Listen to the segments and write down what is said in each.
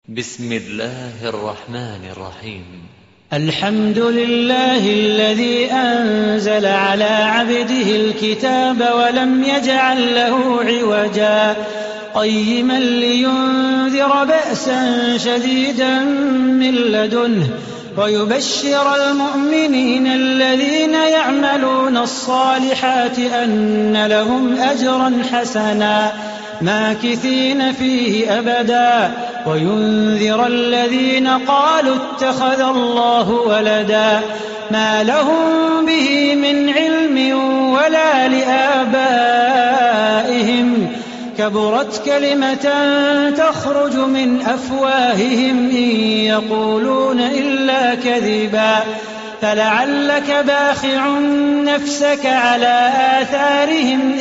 بسم الله الرحمن الرحيم. الحمد لله الذي أنزل على عبده الكتاب ولم يجعل له عوجا قيما لينذر بأسا شديدا من لدنه ويبشر المؤمنين الذين يعملون الصالحات أن لهم أجرا حسنا ماكثين فيه أبدا وينذر الذين قالوا اتخذ الله ولدا ما لهم به من علم ولا لآبائهم كبرت كلمة تخرج من أفواههم إن يقولون إلا كذبا فلعلك باخع نفسك على آثارهم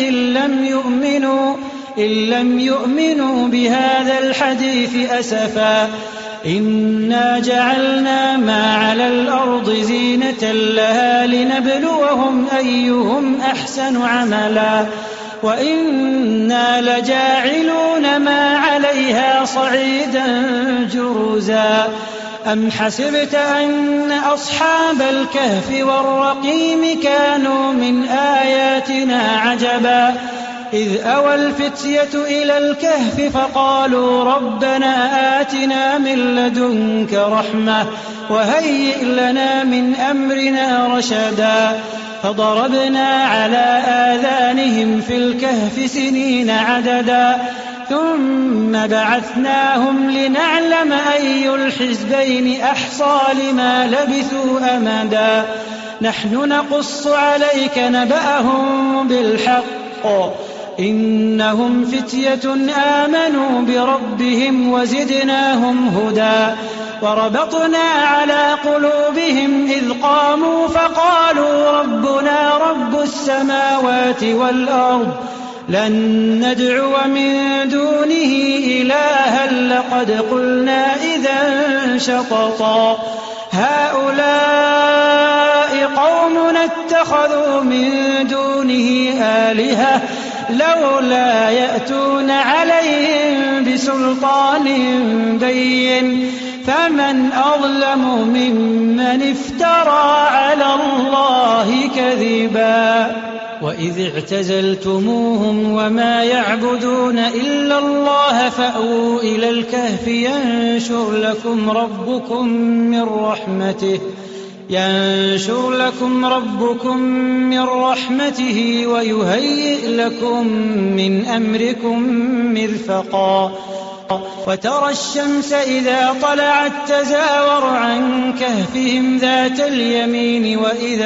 إن لم يؤمنوا بهذا الحديث أسفا إنا جعلنا ما على الأرض زينة لها لنبلوهم أيهم أحسن عملا وإنا لجاعلون ما عليها صعيدا جرزا أم حسبت أن أصحاب الكهف والرقيم كانوا من آياتنا عجبا إذ أوى الفتية إلى الكهف فقالوا ربنا آتنا من لدنك رحمة وهيئ لنا من أمرنا رشدا فضربنا على آذانهم في الكهف سنين عددا ثم بعثناهم لنعلم أي الحزبين أحصى لما لبثوا أمدا نحن نقص عليك نبأهم بالحق إنهم فتية آمنوا بربهم وزدناهم هدى وربطنا على قلوبهم إذ قاموا فقالوا ربنا رب السماوات والأرض لن ندعو من دونه إلها لقد قلنا إذا شططا هؤلاء قومنا اتخذوا من دونه آلهة لولا يأتون عليهم بسلطان بين فمن أظلم ممن افترى على الله كذبا وإذ اعتزلتموهم وما يعبدون إلا الله فأووا إلى الكهف ينشر لكم ربكم من رحمته ويهيئ لكم من أمركم مرفقا وترى الشمس إذا طلعت تزاور عن كهفهم ذات اليمين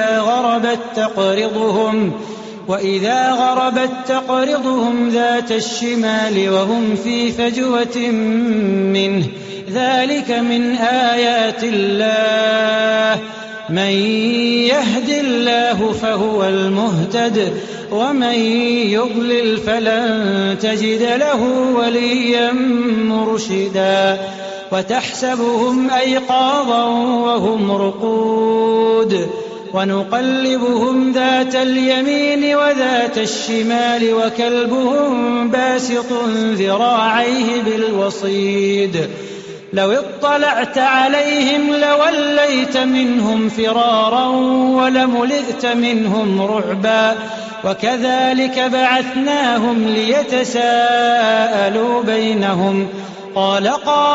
وإذا غربت تقرضهم ذات الشمال وهم في فجوة منه ذلك من آيات الله من يهد الله فهو المهتد ومن يضلل فلن تجد له وليا مرشدا وتحسبهم أيقاظا وهم رقود ونقلبهم ذات اليمين وذات الشمال وكلبهم باسط ذراعيه بالوصيد لو اطلعت عليهم لوليت منهم فرارا ولملئت منهم رعبا وكذلك بعثناهم ليتساءلوا بينهم قال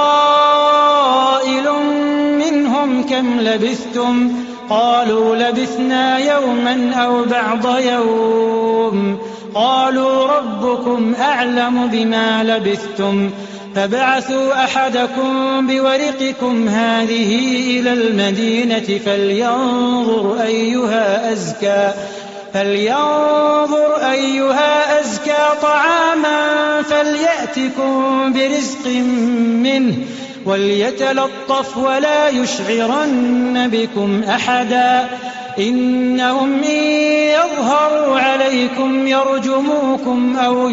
قائل منهم كم لبثتم قالوا لبثنا يوما أو بعض يوم قالوا ربكم أعلم بما لبثتم فابعثوا أحدكم بورقكم هذه إلى المدينة فلينظر أيها أزكى طعاما فليأتكم برزق منه وليتلطف ولا يشعرن بكم أحدا إنهم إن يظهروا عليكم يرجموكم أو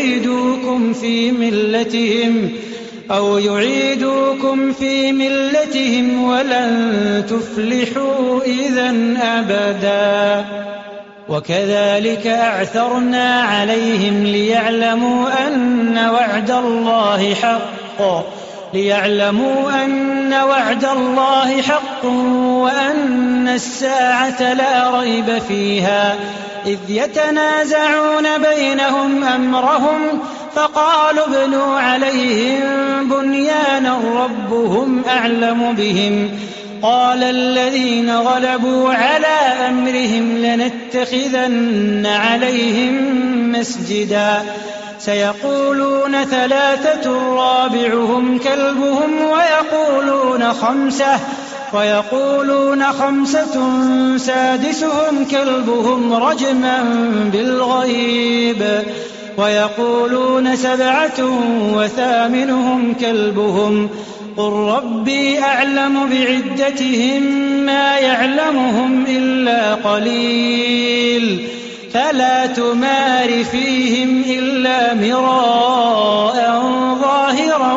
يعيدوكم في ملتهم ولن تفلحوا إذا أبدا وكذلك أعثرنا عليهم ليعلموا أن وعد الله حق ليعلموا أن وعد الله حق وأن الساعة لا ريب فيها إذ يتنازعون بينهم أمرهم فقالوا ابنوا عليهم بنيانا ربهم أعلم بهم قال الذين غلبوا على أمرهم لنتخذن عليهم مسجدا سيقولون 3 رابعهم كلبهم ويقولون 5 سادسهم كلبهم رجما بالغيب ويقولون 7 وثامنهم كلبهم قل ربي أعلم بعدتهم ما يعلمهم إلا قليل فلا تمار فيهم إلا مراء ظاهرا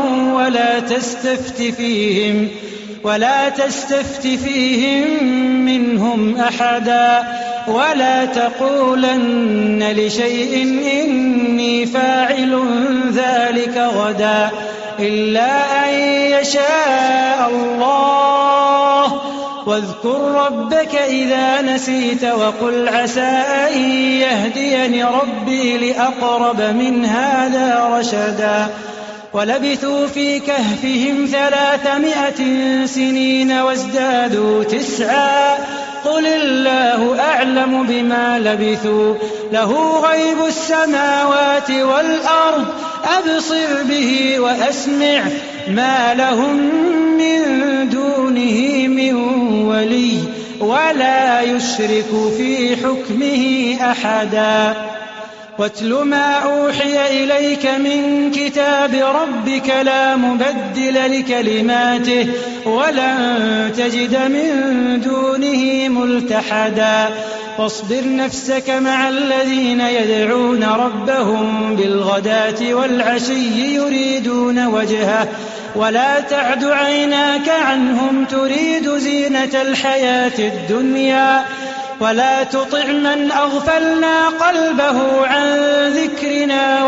ولا تستفت فيهم منهم أحدا ولا تقولن لشيء إني فاعل ذلك غدا إلا أن يشاء الله واذكر ربك إذا نسيت وقل عسى أن يهديني ربي لأقرب من هذا رشدا ولبثوا في كهفهم 300 سنين وازدادوا 9 قل الله أعلم بما لبثوا له غيب السماوات والأرض أبصر به وأسمع ما لهم من دونه من ولي ولا يشرك في حكمه أحدا واتل ما أوحي إليك من كتاب ربك لا مبدل لكلماته ولن تجد من دونه ملتحدا واصبر نفسك مع الذين يدعون ربهم بالغداة والعشي يريدون وجهه ولا تعد عيناك عنهم تريد زينة الحياة الدنيا ولا تطع من أغفلنا قلبه عن ذكرنا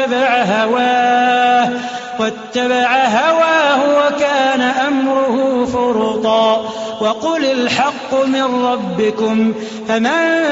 واتبع هواه وكان أمره فرطا وقل الحق من ربكم فمن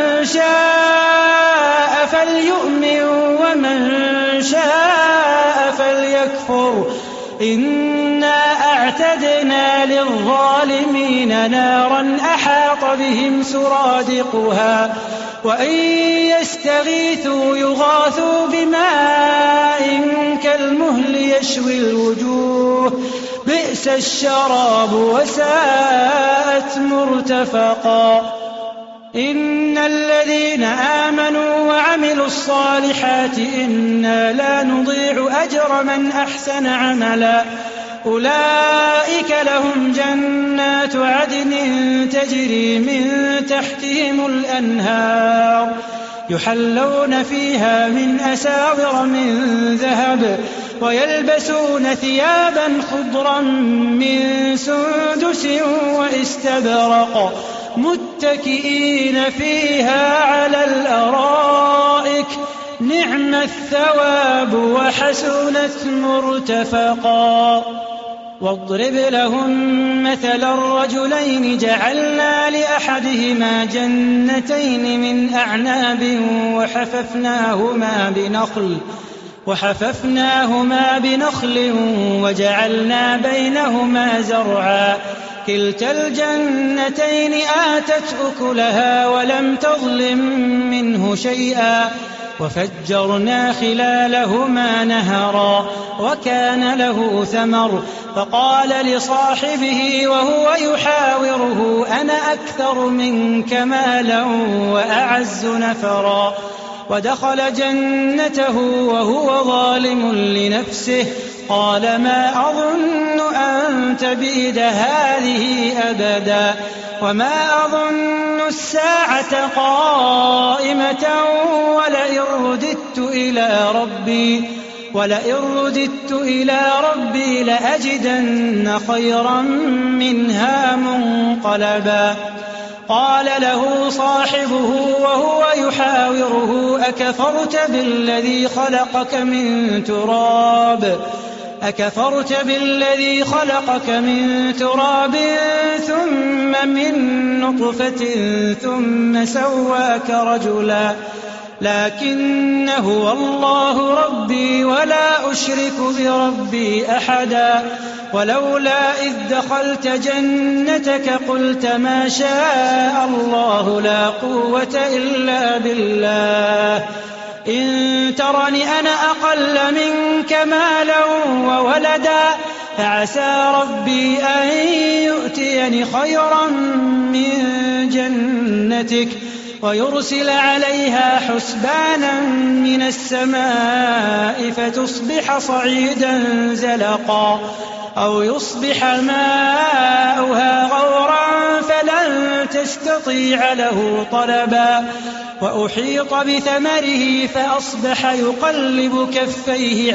شاء فليؤمن ومن شاء فليكفر إنا أعتدنا للظالمين نارا أحاط بهم سرادقها وإن يستغيثوا يغاثوا بماء كالمهل يشوي الوجوه بئس الشراب وساءت مرتفقا إن الذين آمنوا وعملوا الصالحات إنا لا نضيع أجر من أحسن عملا أولئك لهم جنات عدن تجري من تحتهم الأنهار يحلون فيها من أساور من ذهب ويلبسون ثيابا خضرا من سندس واستبرق متكئين فيها على الأرائك نعم الثواب وحسنت مرتفقا واضرب لهم مثل الرجلين جعلنا لأحدهما جنتين من أعناب وحففناهما بنخل وجعلنا بينهما زرعا كلتا الجنتين آتت أكلها ولم تظلم منه شيئا وفجرنا خلالهما نهرا وكان له ثمر فقال لصاحبه وهو يحاوره أنا أكثر منك مالا وأعز نفرا ودخل جنته وهو ظالم لنفسه قال ما أظن أن تبيد هذه أبدا وما أظن الساعة قائمة ولئن رددت إلى ربي لأجدن خيرا منها منقلبا قال له صاحبه وهو يحاوره أكفرت بالذي خلقك من تراب أكفرت بالذي خلقك من تراب ثم من نطفة ثم سواك رجلا لكن هو الله ربي ولا أشرك بربي أحدا ولولا إذ دخلت جنتك قلت ما شاء الله لا قوة إلا بالله إن ترني أنا أقل منك مالا وولدا فعسى ربي أن يؤتيني خيرا من جنتك ويرسل عليها حسبانا من السماء فتصبح صعيدا زلقا أو يصبح ماؤها غورا فلن تستطيع له طلبا وأحيط بثمره فأصبح يقلب كفيه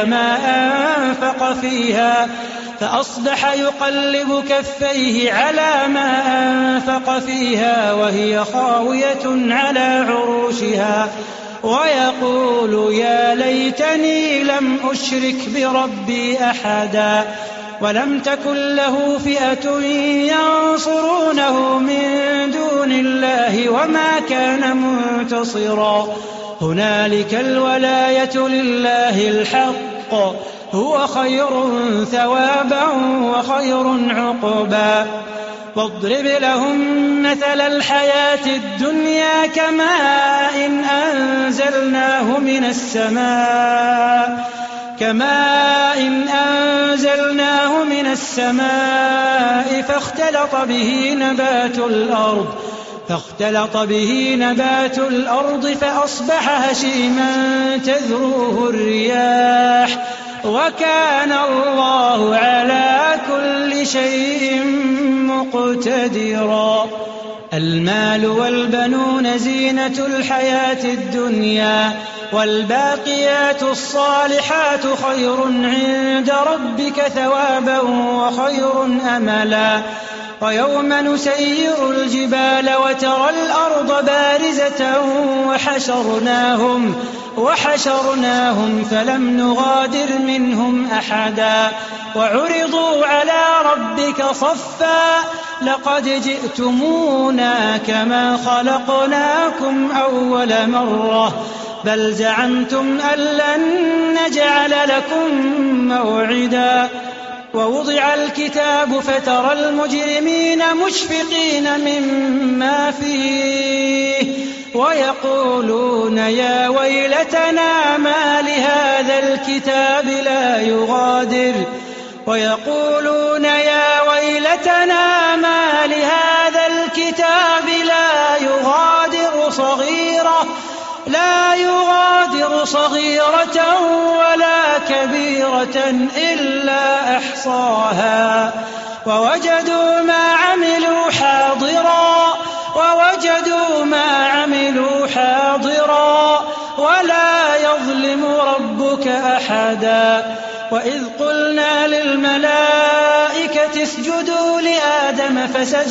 على ما أنفق فيها وهي خاوية على عروشها ويقول يا ليتني لم أشرك بربي أحدا ولم تكن له فئة ينصرونه من دون الله وما كان منتصرا هنالك الولاية لله الحق هو خير ثوابا وخير عقبا واضرب لهم مثل الحياة الدنيا كماء أنزلناه من السماء فاختلط به نبات الأرض فأصبح هشيما تذروه الرياح وكان الله على كل شيء مقتدرا المال والبنون زينة الحياة الدنيا والباقيات الصالحات خير عند ربك ثوابا وخير أملا ويوم نسير الجبال وترى الأرض بارزة وحشرناهم فلم نغادر منهم أحدا وعرضوا على ربك صفا لقد جئتمونا كما خلقناكم أول مرة بل زعمتم أن لن نجعل لكم موعدا ووضع الكتاب فترى المجرمين مشفقين مما فيه ويقولون يا ويلتنا ما لهذا الكتاب لا يغادر صغيرة ولا كبيرة إلا أحصاها ووجدوا ما عملوا حاضرا ولا يظلم ربك أحدا وإذ قلنا للملائكة اسجدوا لآدم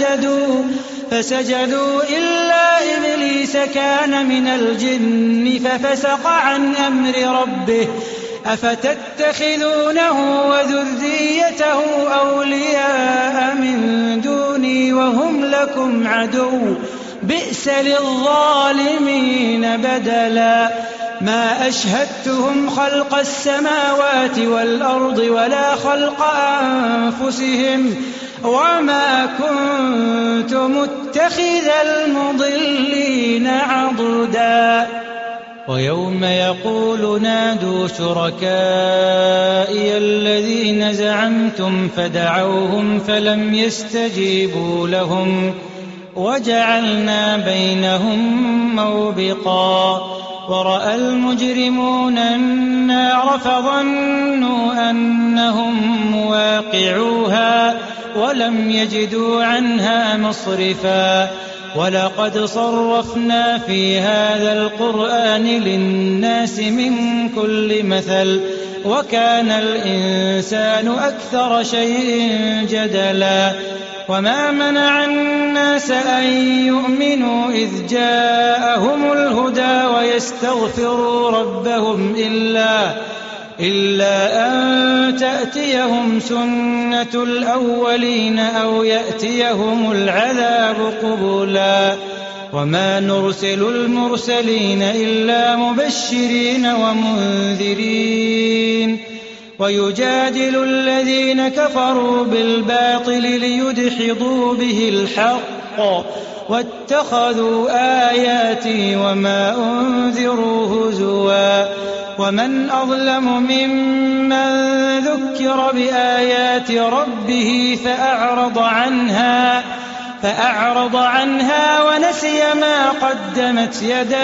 فسجدوا إلا إبليس كان من الجن ففسق عن أمر ربه أفتتخذونه وذريته أولياء من دوني وهم لكم عدو بئس للظالمين بدلا ما أشهدتهم خلق السماوات والأرض ولا خلق أنفسهم وما كنت متخذ المضلين عضدا ويوم يقول نادوا شركائي الذين زعمتم فدعوهم فلم يستجيبوا لهم وجعلنا بينهم موبقا ورأى المجرمون النار فظنوا أنهم مواقعوها ولم يجدوا عنها مصرفا ولقد صرفنا في هذا القرآن للناس من كل مثل وكان الإنسان أكثر شيء جدلا وما منع الناس أن يؤمنوا إذ جاءهم الهدى ويستغفروا ربهم إلا أن تأتيهم سنة الأولين أو يأتيهم العذاب قبلا وما نرسل المرسلين إلا مبشرين ومنذرين ويجادل الذين كفروا بالباطل ليدحضوا به الحق واتخذوا آياتي وما أنذروا هزوا ومن أظلم ممن ذكر بآيات ربه فأعرض عنها ونسي ما قدمت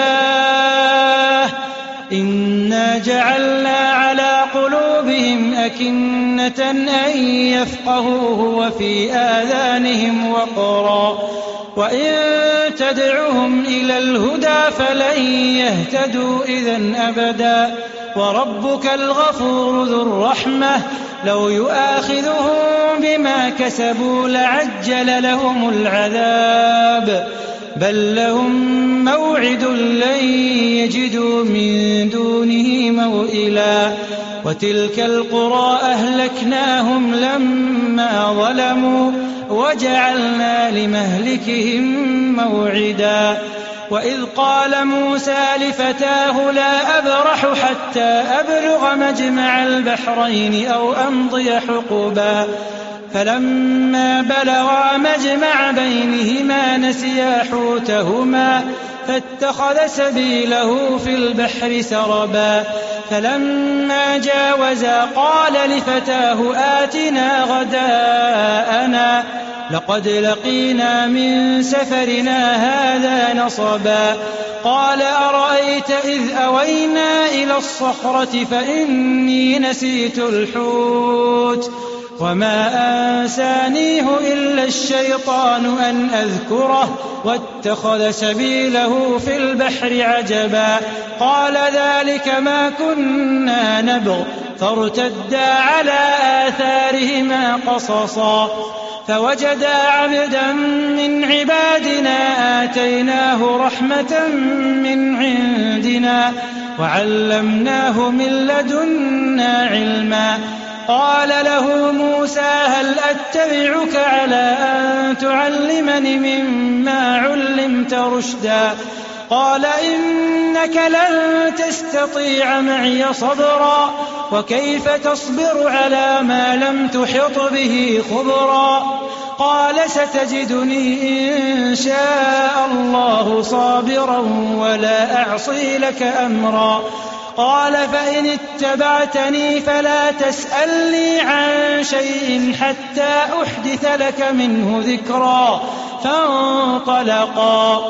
يداه إنا جعلنا على قلوبهم أكنة أن يفقهوه وفي آذانهم وقرا وإن تدعهم إلى الهدى فلن يهتدوا إذن أبدا وربك الغفور ذو الرحمة لو يؤاخذهم بما كسبوا لعجل لهم العذاب بل لهم موعد لن يجدوا من دونه موئلا وتلك القرى أهلكناهم لما ظلموا وجعلنا لمهلكهم موعدا وإذ قال موسى لفتاه لا أبرح حتى أبلغ مجمع البحرين أو أمضي حقبا فلما بلغا مجمع بينهما نسيا حوتهما فاتخذ سبيله في البحر سربا فلما جاوزا قال لفتاه آتنا غداءنا لقد لقينا من سفرنا هذا نصبا قال أرأيت إذ أوينا إلى الصخرة فإني نسيت الحوت وما أنسانيه إلا الشيطان أن أذكره واتخذ سبيله في البحر عجبا قال ذلك ما كنا نبغ فارتدا على آثارهما قصصا فوجدا عبدا من عبادنا آتيناه رحمة من عندنا وعلمناه من لدنا علما قال له موسى هل أتبعك على أن تعلمني مما علمت رشدا قال إنك لن تستطيع معي صبرا وكيف تصبر على ما لم تحط به خبرا قال ستجدني إن شاء الله صابرا ولا أعصي لك أمرا قال فإن اتبعتني فلا تسألني عن شيء حتى أحدث لك منه ذكرا فانطلقا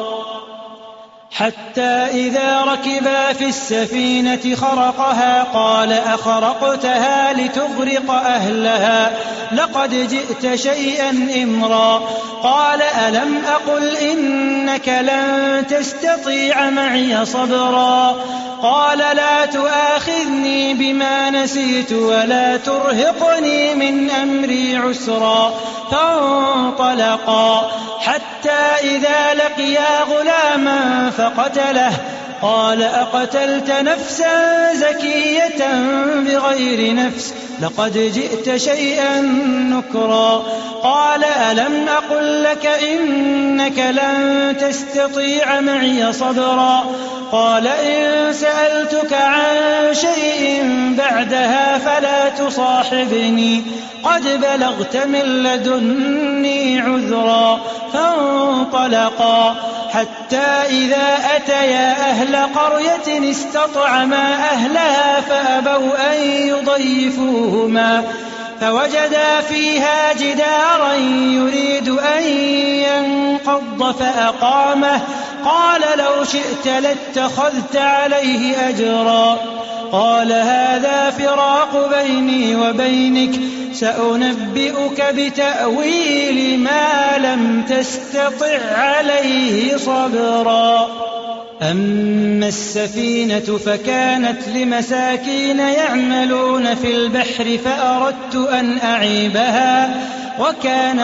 حتى إذا ركبا في السفينة خرقها قال أخرقتها لتغرق أهلها لقد جئت شيئا إمرا قال ألم أقل إنك لن تستطيع معي صبرا قال لا تؤاخذني بما نسيت ولا ترهقني من أمري عسرا فانطلقا حتى إذا لقيا غلاما فقتله قال أقتلت نفسا زكية بغير نفس لقد جئت شيئا نكرا قال ألم أقل لك إنك لن تستطيع معي صبرا قال إن سألتك عن شيء بعدها فلا تصاحبني قد بلغت من لدني عذرا فانطلقا حتى إذا أتيا أهل قرية استطعما أهلها فأبوا أن يضيفوهما فوجدا فيها جدارا يريد أن ينقض فأقامه قال لو شئت لاتخذت عليه أجرا قال هذا فراق بيني وبينك سأنبئك بتأويل ما لم تستطع عليه صبرا أما السفينة فكانت لمساكين يعملون في البحر فأردت أن أعيبها وكان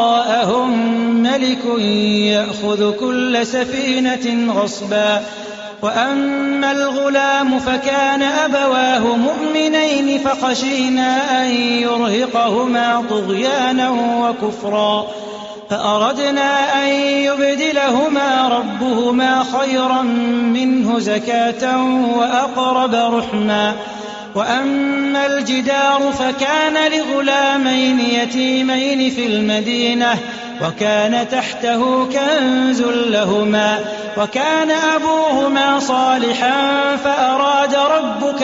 وراءهم ملك يأخذ كل سفينة غصبا وأما الغلام فكان أبواه مؤمنين فخشينا أن يرهقهما طغيانا وكفرا فأردنا أن يبدلهما ربهما خيرا منه زكاة وأقرب رحما. وأما الجدار فكان لغلامين يتيمين في المدينة وكان تحته كنز لهما وكان أبوهما صالحا فأراد ربك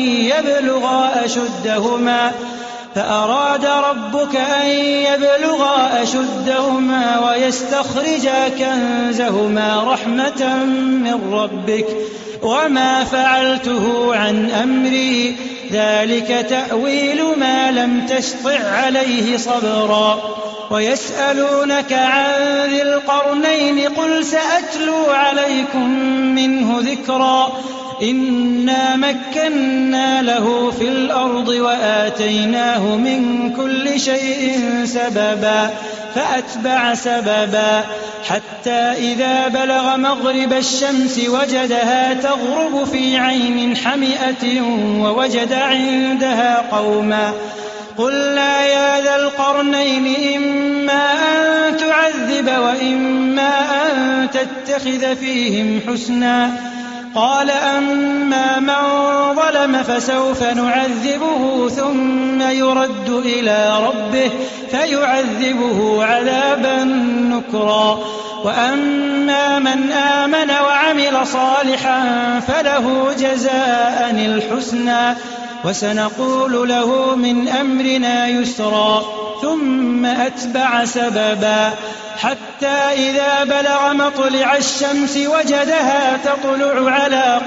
أن يبلغا أشدهما ويستخرجا كنزهما رحمة من ربك وما فعلته عن أمري ذلك تأويل ما لم تسطع عليه صبرا. ويسألونك عن ذي القرنين قل سأتلو عليكم منه ذكرا إنا مكنا له في الأرض وآتيناه من كل شيء سببا فأتبع سببا حتى إذا بلغ مغرب الشمس وجدها تغرب في عين حمئة ووجد عندها قوما قلنا يا ذا القرنين إما أن تعذب وإما أن تتخذ فيهم حسنا قال أما من ظلم فسوف نعذبه ثم يرد إلى ربه فيعذبه عذابا نكرا وأما من آمن وعمل صالحا فله جزاء الحسنى وسنقول له من أمرنا يسرا ثم أتبع سببا حتى إذا بلغ مطلع الشمس وجدها تطلع على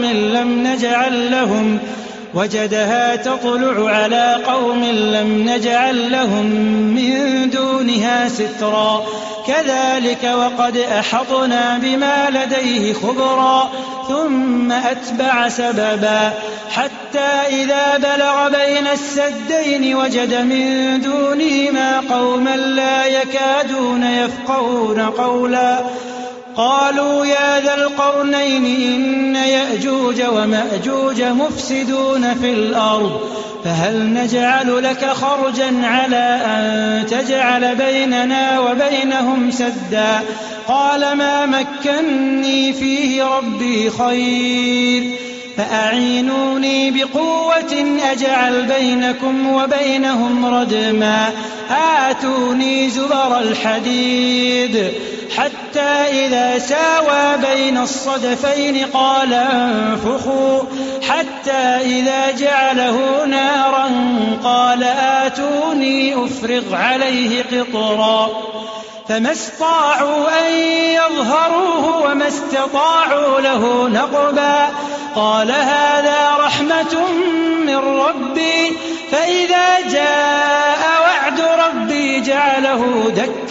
قوم لم نجعل لهم من دونها سترا كذلك وقد أحطنا بما لديه خبرا ثم أتبع سببا حتى إذا بلغ بين السدين وجد من دونهما قوما لا يكادون يفقهون قولا قالوا يا ذا القرنين إن يأجوج ومأجوج مفسدون في الأرض فهل نجعل لك خرجا على أن تجعل بيننا وبينهم سدا قال ما مكني فيه ربي خير فأعينوني بقوة أجعل بينكم وبينهم ردما آتوني زبر الحديد حتى إذا ساوى بين الصدفين قال انفخوا حتى إذا جعله نارا قال آتوني أفرغ عليه قطرا فما استطاعوا أن يظهروه وما استطاعوا له نقبا قال هذا رحمة من ربي فإذا جاء وعد ربي جعله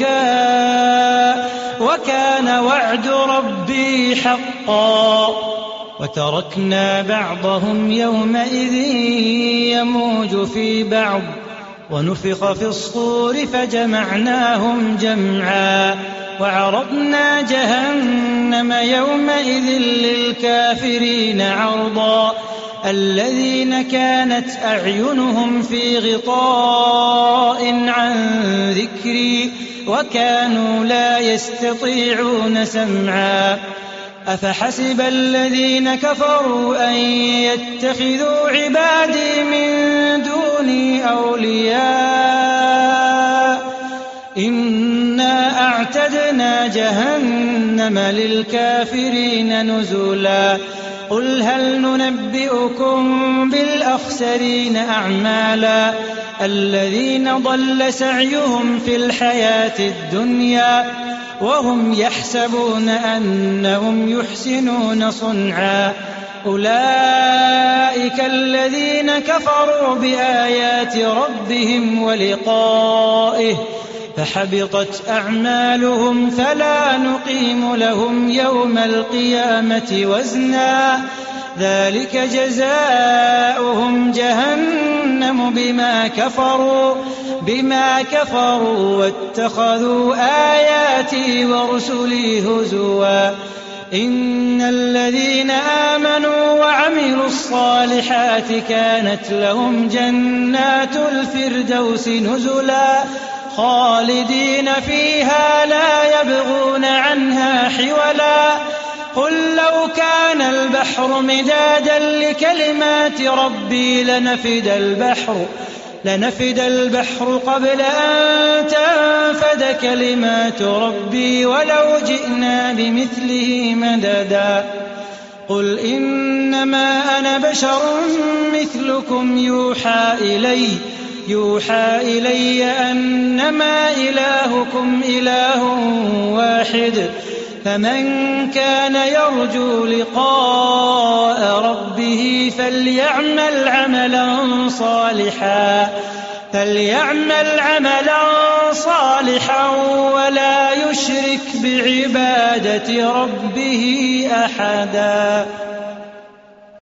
دكا وكان وعد ربي حقا وتركنا بعضهم يومئذ يموج في بعض ونفخ في الصور فجمعناهم جمعا وعرضنا جهنم يومئذ للكافرين عرضا الذين كانت أعينهم في غطاء عن ذكري وكانوا لا يستطيعون سمعا أفحسب الذين كفروا أن يتخذوا عبادي من دوني أولياء إنا أعتدنا جهنم للكافرين نزلا قل هل ننبئكم بالأخسرين أعمالا الذين ضل سعيهم في الحياة الدنيا وهم يحسبون أنهم يحسنون صنعا أولئك الذين كفروا بآيات ربهم ولقائه فحبطت أعمالهم فلا نقيم لهم يوم القيامة وزنا ذلك جزاؤهم جهنم بما كفروا واتخذوا آياتي ورسلي هزوا إن الذين آمنوا وعملوا الصالحات كانت لهم جنات الفردوس نزلا خالدين فيها لا يبغون عنها حولا قل لو كان البحر مدادا لكلمات ربي لنفد البحر قبل أن تنفد كلمات ربي ولو جئنا بمثله مددا قل إنما أنا بشر مثلكم يوحى إلي أنما إلهكم إله واحد فمن كان يرجو لقاء ربه فليعمل عملا صالحا ولا يشرك بعبادة ربه أحدا.